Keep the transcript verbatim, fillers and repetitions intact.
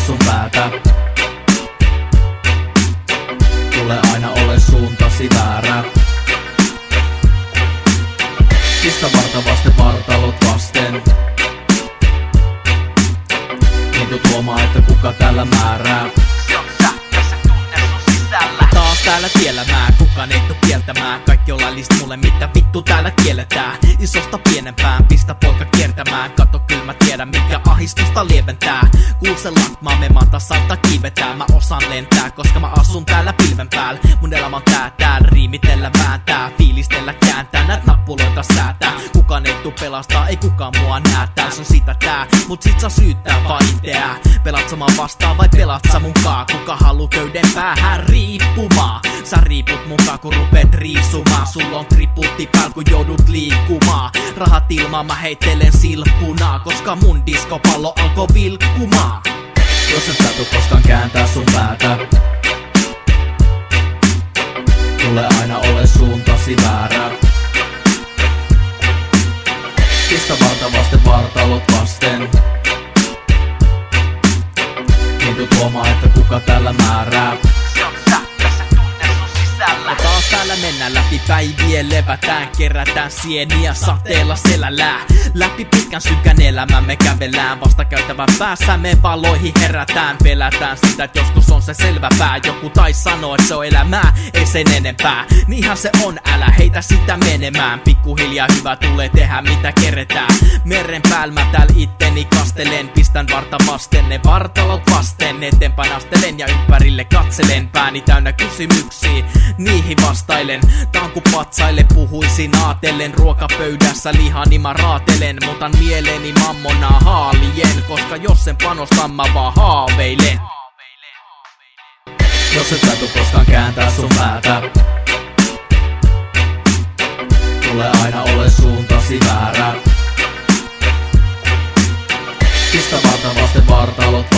sun päätä. Tule aina ole suuntasi väärä. Pistä varta vasten vartalot vasten. Niin tuu tuomaan, että kuka täällä määrää. Se on sä ja se tunne sun sisällä. Taas täällä tiellä mä, kukaan ei tuu kieltämään. Kaikki on laillista mulle, mitä vittu täällä kielletään. Isosta pienempään, pistä poika kiertämään. Kato kyllä mä tiedän, mikä ahistusta lieventää. Kuulsen latmaa, me maan tasalta kiivetään. Mä osaan lentää, koska mä asun täällä pilven päällä. Mun elämä on tää täällä, riimitellä vääntää. Fiilistellä kääntää, näet nappuloita säätää. Kukaan ei tuu pelastaa, ei kukaan mua näe. Täällä on sitä tää, mut sit saa syyttää vaan itseään. Pelaat sä vastaan vai pelaat sä munkaan? Kuka haluu köyden päähän riippumaan? Sä riiput mukaan kun rupeet riisumaan. Sulla on kriputti pääl kun joudut liikkumaan. Rahat ilmaan mä heittelen silppunaa, koska mun diskopallo alkoi vilkkumaan. Jos et sä tuu koskaan kääntää sun päätä. Tule aina ole suuntasi väärä. Pistä varta vasten vartalot vasten. Niin tuu tuomaan, että kuka täällä määrää. Se on sä ja se tunne sun sisällä. Ja taas täällä mennään läpi päivien levätään. Kerätään sieniä sateella selällään. Läpi pitkän synkän elämän me kävellään. Vasta käytävän päässä me valoihin herätään. Pelätään sitä, että joskus on se selvä pää. Joku tais sanoo, että se on elämää, ei sen enempää. Niinhän se on, älä heitä sitä menemään. Pikkuhiljaa hyvä tulee tehdä mitä keretään. Meren päällä mä täällä itteni kastelen. Pistän varta vasten, ne vartalot vasten. Eteenpäin astelen ja ympärille katselen. Pääni täynnä kysymyksiä, niihin vastailen. Tää on ku patsaille puhuisin aatellen. Ruokapöydässä lihani mä raatelen. Mutan mieleeni mammonaa haalien. Koska jos sen panostan mä vaan haaveilen. Jos et sä tuu koskaan kääntää sun päätä. Tule aina ole suuntasi väärä. Pistä varta vasten vartalot